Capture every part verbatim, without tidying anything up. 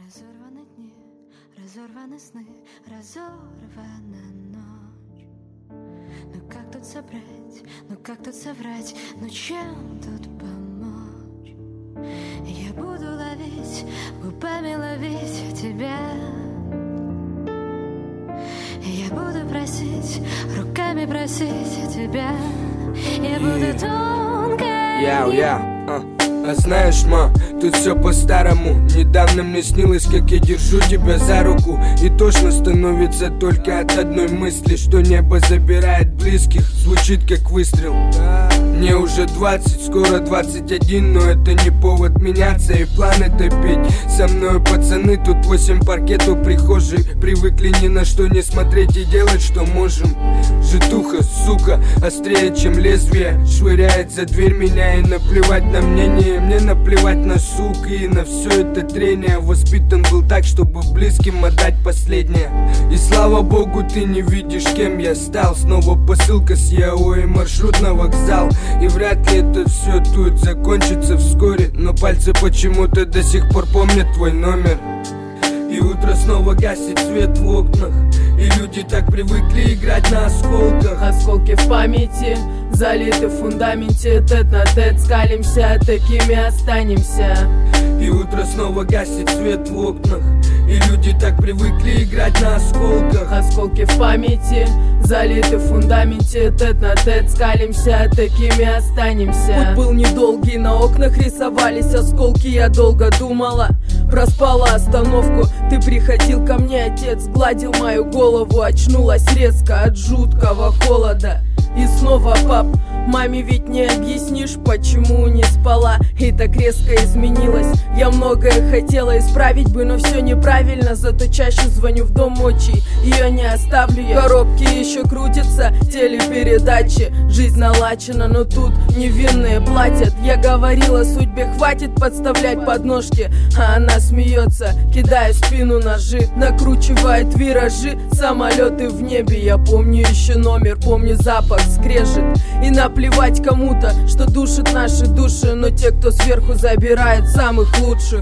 Разорваны дни, разорваны сны, разорвана ночь. Ну как тут собрать, ну как тут соврать, ну чем тут помочь? Я буду ловить, губами ловить тебя. Я буду просить, руками просить тебя. Я буду тонко. Яу, яу, а. А знаешь, ма, тут все по-старому. Недавно мне снилось, как я держу тебя за руку. И тошно становится только от одной мысли, что небо забирает близких. Звучит как выстрел. Мне уже двадцать, скоро двадцать один, но это не повод меняться и планы топить. Со мной пацаны, тут восемь паркет у прихожей. Привыкли ни на что не смотреть и делать, что можем. Житуха, сука, острее, чем лезвие, швыряет за дверь меня, и наплевать на мнение. Мне наплевать на сук и на все это трение. Воспитан был так, чтобы близким отдать последнее. И слава богу, ты не видишь, кем я стал. Снова посылка с ЯО и маршрут на вокзал. И вряд ли это все тут закончится вскоре, но пальцы почему-то до сих пор помнят твой номер. И утро снова гасит свет в окнах, и люди так привыкли играть на осколках. Осколки в памяти, залиты в фундаменте. Тет на тет скалимся, такими останемся. И утро снова гасит свет в окнах, и люди так привыкли играть на осколках. Осколки в памяти, залиты в фундаменте. Тет на тет скалимся, такими останемся. Путь был недолгий, на окнах рисовались осколки. Я долго думала, проспала остановку. Ты приходил ко мне, отец гладил мою голову. Очнулась резко от жуткого холода. И снова пап, маме ведь не объяснишь, почему не спала и так резко изменилась. Я многое хотела исправить бы, но все неправильно. Зато чаще звоню в дом отчий, ее не оставлю я. Коробки еще крутятся, телепередачи. Жизнь налачена, но тут невинные платят. Я говорила судьбе, хватит подставлять подножки, а она смеется, кидая в спину ножи. Накручивает виражи, самолеты в небе. Я помню еще номер, помню запах, скрежет. И наплевать кому-то, что душит наши души, но те, кто сверху, забирает самых лучших.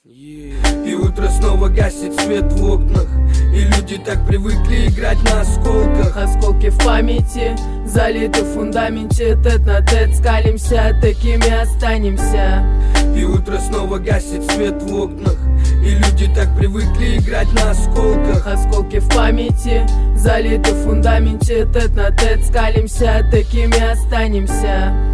И утро снова гасит свет в окнах, и люди так привыкли играть на осколках. Осколки в памяти, залиты в фундаменте. Тет на тет скалимся, такими останемся. И утро снова гасит свет в окнах, и люди так привыкли играть на осколках. Осколки в памяти, залиты в фундаменте. Тет на тет скалимся, такими останемся.